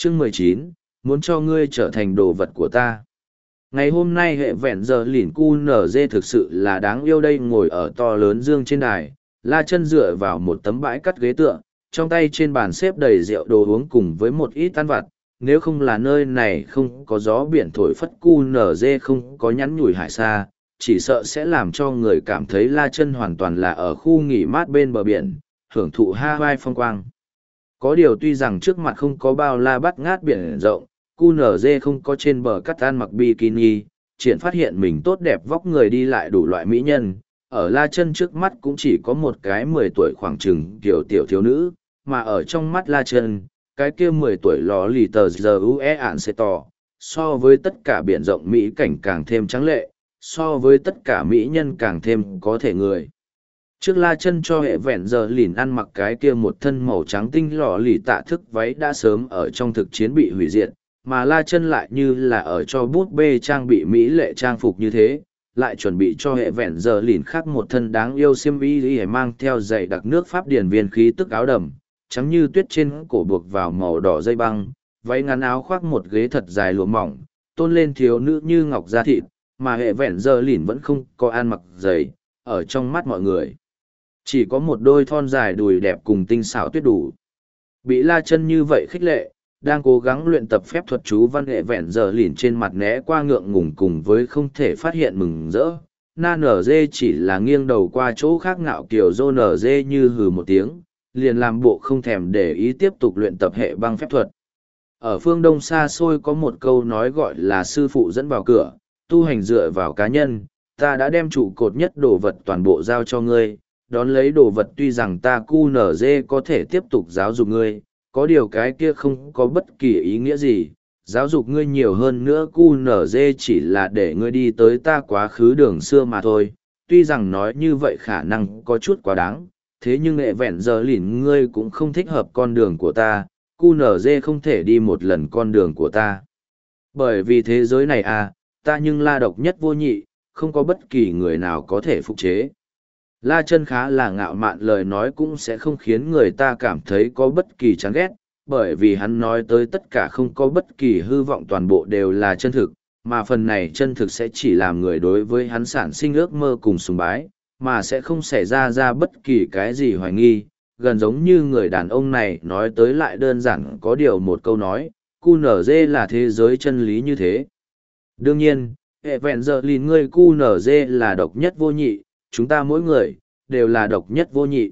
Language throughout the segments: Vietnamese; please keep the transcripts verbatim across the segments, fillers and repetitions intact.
Chương mười chín, muốn cho ngươi trở thành đồ vật của ta. Ngày hôm nay hệ vẹn giờ lỉn cu nở dê thực sự là đáng yêu đây, ngồi ở to lớn dương trên đài, la chân dựa vào một tấm bãi cắt ghế tựa, trong tay trên bàn xếp đầy rượu đồ uống cùng với một ít ăn vặt. Nếu không là nơi này không có gió biển thổi phất, cu nở dê không có nhắn nhủi hải xa, chỉ sợ sẽ làm cho người cảm thấy la chân hoàn toàn là ở khu nghỉ mát bên bờ biển, hưởng thụ Hawaii phong quang. Có điều tuy rằng trước mặt không có bao la bắt ngát biển rộng, cu nở dê không có trên bờ cắt ăn mặc bikini, triển phát hiện mình tốt đẹp vóc người đi lại đủ loại mỹ nhân. Ở la chân trước mắt cũng chỉ có một cái mười tuổi khoảng chừng tiểu tiểu thiếu nữ, mà ở trong mắt la chân, cái kia mười tuổi lò lì tờ giờ u e ạn sẽ tỏ, so với tất cả biển rộng mỹ cảnh càng thêm trắng lệ, so với tất cả mỹ nhân càng thêm có thể người. Trước la chân cho hệ vẹn giờ lìn ăn mặc cái kia một thân màu trắng tinh lò lì tạ thức váy đã sớm ở trong thực chiến bị hủy diệt, mà la chân lại như là ở cho bút bê trang bị mỹ lệ trang phục như thế, lại chuẩn bị cho hệ vẹn giờ lìn khác một thân đáng yêu xiêm y để mang theo giày đặc nước pháp điển viên khí tức áo đầm, trắng như tuyết trên cổ buộc vào màu đỏ dây băng, váy ngắn áo khoác một ghế thật dài lụa mỏng, tôn lên thiếu nữ như ngọc da thịt, mà hệ vẹn giờ lìn vẫn không có ăn mặc giày, ở trong mắt mọi người. Chỉ có một đôi thon dài đùi đẹp cùng tinh xảo tuyết đủ. Bị la chân như vậy khích lệ, đang cố gắng luyện tập phép thuật chú văn hệ vẹn giờ lìn trên mặt né qua ngượng ngùng cùng với không thể phát hiện mừng rỡ. Na nở dê chỉ là nghiêng đầu qua chỗ khác ngạo kiểu dô nở dê như hừ một tiếng, liền làm bộ không thèm để ý tiếp tục luyện tập hệ băng phép thuật. Ở phương Đông xa xôi có một câu nói gọi là sư phụ dẫn vào cửa, tu hành dựa vào cá nhân, ta đã đem trụ cột nhất đồ vật toàn bộ giao cho ngươi, đón lấy đồ vật tuy rằng ta cu nở dê có thể tiếp tục giáo dục ngươi, có điều cái kia không có bất kỳ ý nghĩa gì, giáo dục ngươi nhiều hơn nữa cu nở dê chỉ là để ngươi đi tới ta quá khứ đường xưa mà thôi, tuy rằng nói như vậy khả năng có chút quá đáng, thế nhưng hệ vẹn giờ lìn ngươi cũng không thích hợp con đường của ta, cu nở dê không thể đi một lần con đường của ta. Bởi vì thế giới này à, ta nhưng la độc nhất vô nhị, không có bất kỳ người nào có thể phục chế. La chân khá là ngạo mạn, lời nói cũng sẽ không khiến người ta cảm thấy có bất kỳ chán ghét, bởi vì hắn nói tới tất cả không có bất kỳ hư vọng, toàn bộ đều là chân thực, mà phần này chân thực sẽ chỉ làm người đối với hắn sản sinh ước mơ cùng sùng bái, mà sẽ không xảy ra ra bất kỳ cái gì hoài nghi, gần giống như người đàn ông này nói tới lại đơn giản có điều một câu nói, cu nở dê là thế giới chân lý như thế. Đương nhiên, hệ vẹn giờ lìn ngươi cu nở dê là độc nhất vô nhị, chúng ta mỗi người, đều là độc nhất vô nhị.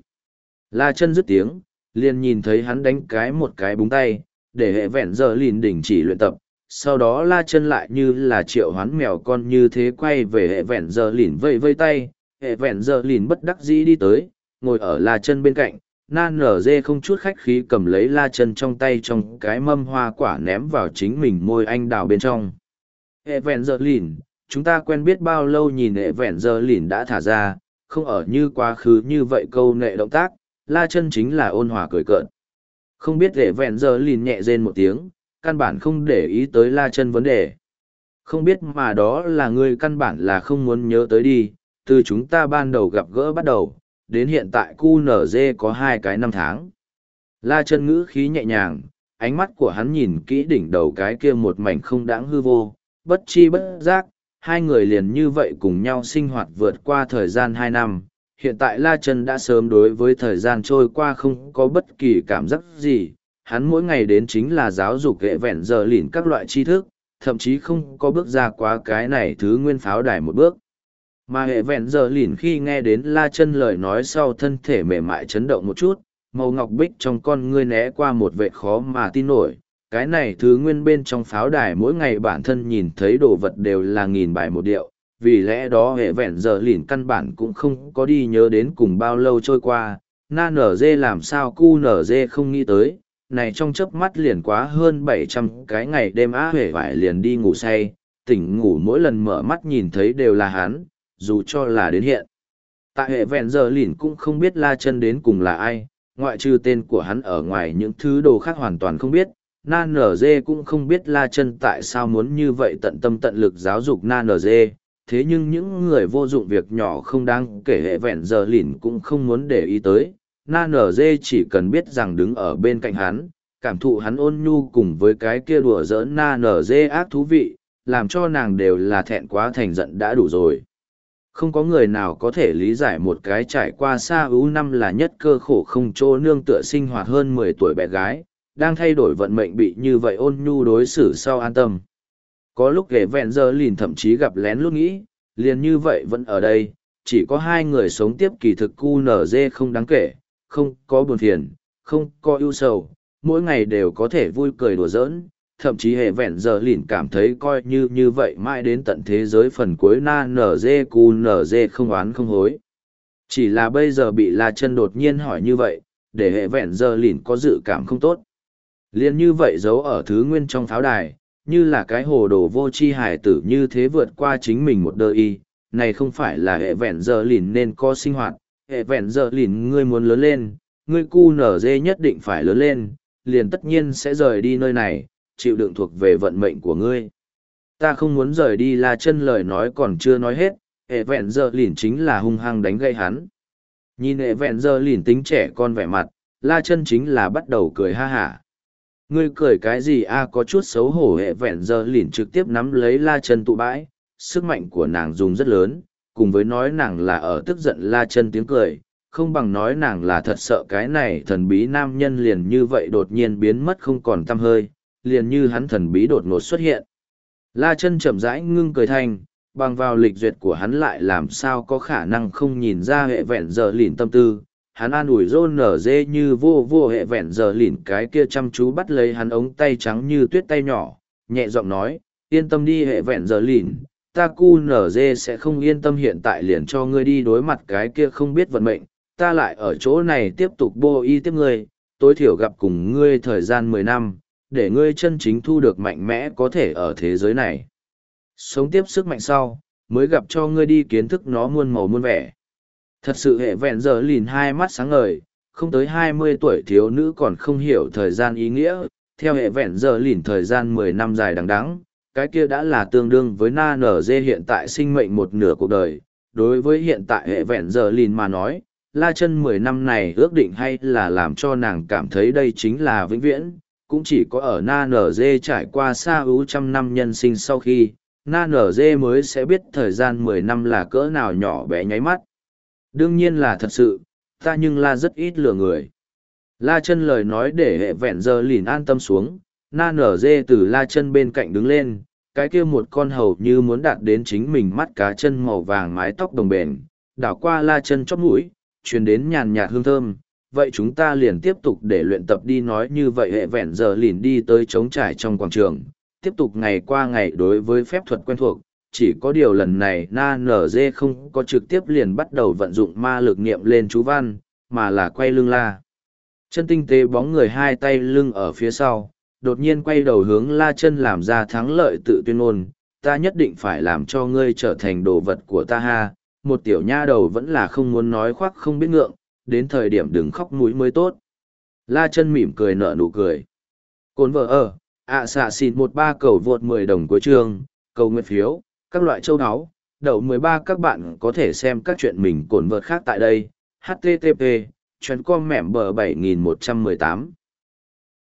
La chân dứt tiếng, liền nhìn thấy hắn đánh cái một cái búng tay, để hệ vẹn giờ lìn đình chỉ luyện tập. Sau đó la chân lại như là triệu hoán mèo con như thế quay về hệ vẹn giờ lìn vây vây tay, hệ vẹn giờ lìn bất đắc dĩ đi tới, ngồi ở la chân bên cạnh, na nở dê không chút khách khí cầm lấy la chân trong tay trong cái mâm hoa quả ném vào chính mình môi anh đào bên trong. Hệ vẹn giờ lìn, chúng ta quen biết bao lâu, nhìn hệ vẹn giờ lìn đã thả ra, không ở như quá khứ như vậy câu nệ động tác, la chân chính là ôn hòa cười cợt. Không biết hệ vẹn giờ lìn nhẹ rên một tiếng, căn bản không để ý tới la chân vấn đề. Không biết mà đó là ngươi căn bản là không muốn nhớ tới đi, từ chúng ta ban đầu gặp gỡ bắt đầu, đến hiện tại cu nở dê có hai cái năm tháng. La chân ngữ khí nhẹ nhàng, ánh mắt của hắn nhìn kỹ đỉnh đầu cái kia một mảnh không đáng hư vô, bất chi bất giác, hai người liền như vậy cùng nhau sinh hoạt vượt qua thời gian hai năm. Hiện tại La Chân đã sớm đối với thời gian trôi qua không có bất kỳ cảm giác gì, hắn mỗi ngày đến chính là giáo dục hệ vẹn giờ lìn các loại tri thức, thậm chí không có bước ra quá cái này thứ nguyên pháo đài một bước. Mà hệ vẹn giờ lìn khi nghe đến La Chân lời nói sau, thân thể mềm mại chấn động một chút, màu ngọc bích trong con ngươi né qua một vẻ khó mà tin nổi. Cái này thứ nguyên bên trong pháo đài mỗi ngày bản thân nhìn thấy đồ vật đều là nghìn bài một điệu, vì lẽ đó hệ vẹn giờ lìn căn bản cũng không có đi nhớ đến cùng bao lâu trôi qua. Na nở dê làm sao cu nở dê không nghĩ tới, này trong chớp mắt liền quá hơn bảy trăm cái ngày đêm á huệ vải liền đi ngủ say, tỉnh ngủ mỗi lần mở mắt nhìn thấy đều là hắn, dù cho là đến hiện. Tại hệ vẹn giờ lìn cũng không biết La Chân đến cùng là ai, ngoại trừ tên của hắn ở ngoài những thứ đồ khác hoàn toàn không biết. Na nở dê cũng không biết La Chân tại sao muốn như vậy tận tâm tận lực giáo dục Na nở dê, thế nhưng những người vô dụng việc nhỏ không đáng kể hệ vẹn giờ lìn cũng không muốn để ý tới. Na nở dê chỉ cần biết rằng đứng ở bên cạnh hắn, cảm thụ hắn ôn nhu cùng với cái kia đùa giỡn na nở dê ác thú vị, làm cho nàng đều là thẹn quá thành giận đã đủ rồi. Không có người nào có thể lý giải một cái trải qua xa ưu năm là nhất cơ khổ không chỗ nương tựa sinh hoạt hơn mười tuổi bé gái, đang thay đổi vận mệnh bị như vậy ôn nhu đối xử sau an tâm. Có lúc ghẻ vẹn giờ lìn thậm chí gặp lén lúc nghĩ, liền như vậy vẫn ở đây, chỉ có hai người sống tiếp kỳ thực cu nở dê không đáng kể, không có buồn phiền, không có ưu sầu, mỗi ngày đều có thể vui cười đùa giỡn, thậm chí hệ vẹn giờ lìn cảm thấy coi như như vậy mãi đến tận thế giới phần cuối na nở dê cu nở dê không oán không hối. Chỉ là bây giờ bị La Chân đột nhiên hỏi như vậy, để hệ vẹn giờ lìn có dự cảm không tốt. Liên như vậy giấu ở thứ nguyên trong pháo đài, như là cái hồ đồ vô tri hải tử như thế vượt qua chính mình một đơ y, này không phải là hệ vẹn giờ lìn nên có sinh hoạt, hệ vẹn giờ lìn ngươi muốn lớn lên, ngươi cu nở dê nhất định phải lớn lên, liền tất nhiên sẽ rời đi nơi này, chịu đựng thuộc về vận mệnh của ngươi. Ta không muốn rời đi La Chân lời nói còn chưa nói hết, hệ vẹn giờ lìn chính là hung hăng đánh gây hắn. Nhìn hệ vẹn giờ lìn tính trẻ con vẻ mặt, La Chân chính là bắt đầu cười ha hả. Ngươi cười cái gì a có chút xấu hổ hệ vẹn giờ lìn trực tiếp nắm lấy La Chân tụ bãi, sức mạnh của nàng dùng rất lớn, cùng với nói nàng là ở tức giận La Chân tiếng cười, không bằng nói nàng là thật sợ cái này thần bí nam nhân liền như vậy đột nhiên biến mất không còn tăm hơi, liền như hắn thần bí đột ngột xuất hiện. La Chân chậm rãi ngưng cười thanh, bằng vào lịch duyệt của hắn lại làm sao có khả năng không nhìn ra hệ vẹn giờ lìn tâm tư. Hắn an ủi rôn nở dê như vô vô hệ vẹn giờ lìn cái kia chăm chú bắt lấy hắn ống tay trắng như tuyết tay nhỏ, nhẹ giọng nói, yên tâm đi hệ vẹn giờ lìn, ta cu nở dê sẽ không yên tâm hiện tại liền cho ngươi đi đối mặt cái kia không biết vận mệnh, ta lại ở chỗ này tiếp tục bô y tiếp ngươi, tối thiểu gặp cùng ngươi thời gian mười năm, để ngươi chân chính thu được mạnh mẽ có thể ở thế giới này. Sống tiếp sức mạnh sau, mới gặp cho ngươi đi kiến thức nó muôn màu muôn vẻ. Thật sự hệ vẹn giờ lìn hai mắt sáng ngời, không tới hai mươi tuổi thiếu nữ còn không hiểu thời gian ý nghĩa, theo hệ vẹn giờ lìn thời gian mười năm dài đằng đẵng, cái kia đã là tương đương với na nở dê hiện tại sinh mệnh một nửa cuộc đời. Đối với hiện tại hệ vẹn giờ lìn mà nói, La Chân mười năm này ước định hay là làm cho nàng cảm thấy đây chính là vĩnh viễn, cũng chỉ có ở na nở dê trải qua xa ưu trăm năm nhân sinh sau khi, na nở dê mới sẽ biết thời gian mười năm là cỡ nào nhỏ bé nháy mắt. Đương nhiên là thật sự, ta nhưng La rất ít lừa người. La Chân lời nói để hệ vẹn giờ lìn an tâm xuống, na nở dê từ La Chân bên cạnh đứng lên, cái kia một con hầu như muốn đạt đến chính mình mắt cá chân màu vàng mái tóc đồng bền, đảo qua La Chân chóp mũi, truyền đến nhàn nhạt hương thơm. Vậy chúng ta liền tiếp tục để luyện tập đi nói như vậy hệ vẹn giờ lìn đi tới trống trải trong quảng trường, tiếp tục ngày qua ngày đối với phép thuật quen thuộc, chỉ có điều lần này na nở dê không có trực tiếp liền bắt đầu vận dụng ma lực niệm lên chú văn, mà là quay lưng La Chân tinh tế bóng người hai tay lưng ở phía sau, đột nhiên quay đầu hướng La Chân làm ra thắng lợi tự tuyên ngôn, ta nhất định phải làm cho ngươi trở thành đồ vật của ta ha, một tiểu nha đầu vẫn là không muốn nói khoác không biết ngượng, đến thời điểm đừng khóc mũi mới tốt. La Chân mỉm cười nở nụ cười. Cồn vợ ở, ạ xạ xin một ba cầu vượt mười đồng cuối chương, cầu nguyện phiếu, các loại châu áo, đậu mười ba các bạn có thể xem các chuyện mình cồn vợt khác tại đây, http, chuyến com mẻm bờ bảy nghìn một trăm mười tám.